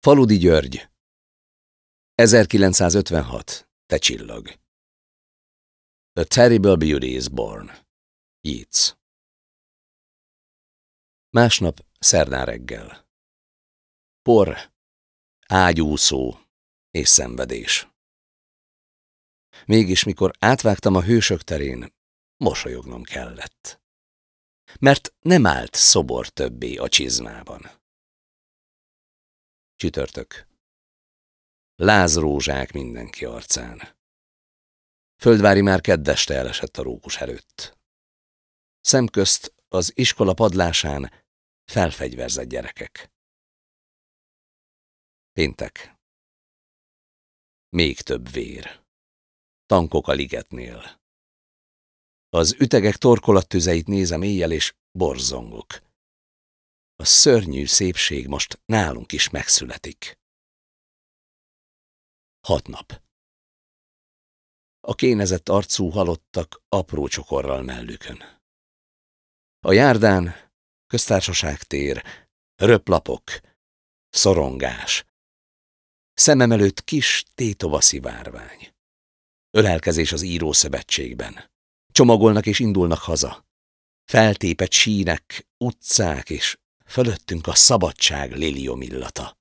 Faludi György 1956. Te csillag. A terrible beauty is born. Yeats. Másnap szerdán reggel. Por, ágyúszó és szenvedés. Mégis, mikor átvágtam a hősök terén, mosolyognom kellett. Mert nem állt szobor többé a csizmában. Csütörtök. Lázrózsák mindenki arcán. Földvári már kedd este elesett a rókus előtt. Szemközt az iskola padlásán felfegyverzett gyerekek. Péntek. Még több vér. Tankok a ligetnél. Az ütegek torkolattüzeit nézem éjjel, és borzongok. A szörnyű szépség most nálunk is megszületik. 6 nap. A kénezett arcú halottak apró csokorral mellükön. A járdán Köztársaság tér, röplapok, szorongás. Szemem előtt kis tétova szivárvány. Ölelkezés az írószövetségben. Csomagolnak és indulnak haza. Feltépett sínek, utcák, és fölöttünk a szabadság liliomillata.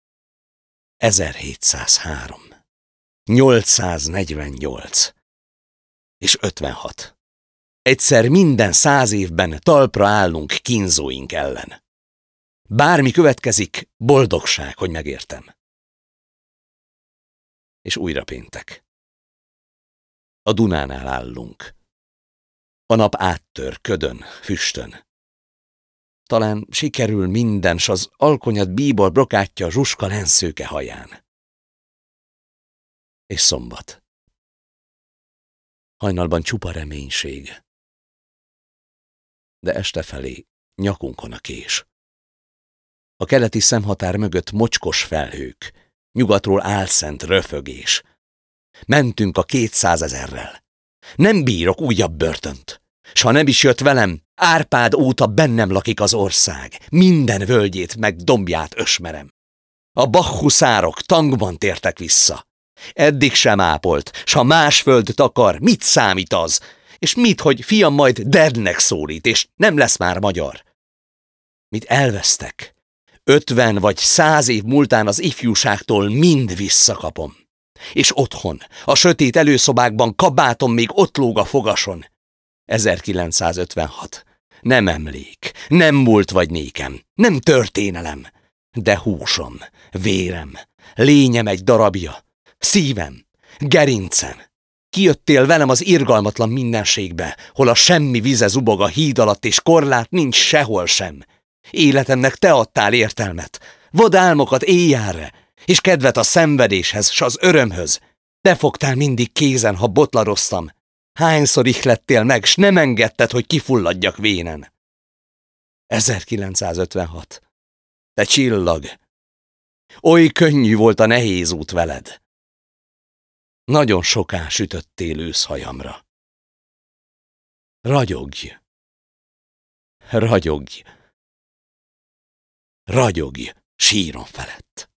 1703, 848 és 56. Egyszer minden 100 évben talpra állunk kínzóink ellen. Bármi következik, boldogság, hogy megértem. És újra péntek. A Dunánál állunk. A nap áttör ködön, füstön. Talán sikerül minden, s az alkonyat bíbor brokátja a zsuska lenszőke haján. És szombat. Hajnalban csupa reménység. De este felé nyakunkon a kés. A keleti szemhatár mögött mocskos felhők, nyugatról álszent röfögés. Mentünk a 200 000-rel. Nem bírok újabb börtönt. S ha nem is jött velem, Árpád óta bennem lakik az ország. Minden völgyét meg dombját ösmerem. A Bach-huszárok tankban tértek vissza. Eddig sem ápolt, s ha más földet akar, mit számít az? És mit, hogy fiam majd Dednek szólít, és nem lesz már magyar? Mit elvesztek? 50 vagy 100 év múltán az ifjúságtól mind visszakapom. És otthon, a sötét előszobákban kabátom még ott lóg a fogason. 1956. Nem emlék, nem múlt vagy nékem, nem történelem, de húsom, vérem, lényem egy darabja, szívem, gerincem. Kijöttél velem az irgalmatlan mindenségbe, hol a semmi vize zubog a híd alatt, és korlát nincs sehol sem. Életemnek te adtál értelmet, vadálmokat éjjelre, és kedvet a szenvedéshez, s az örömhöz. Te fogtál mindig kézen, ha botlaroztam. Hányszor ihlettél meg, s nem engedted, hogy kifulladjak vénen. 1956. Te csillag! Oly könnyű volt a nehéz út veled. Nagyon soká sütöttél őszhajamra. Ragyogj! Ragyogj! Ragyogj síron felett!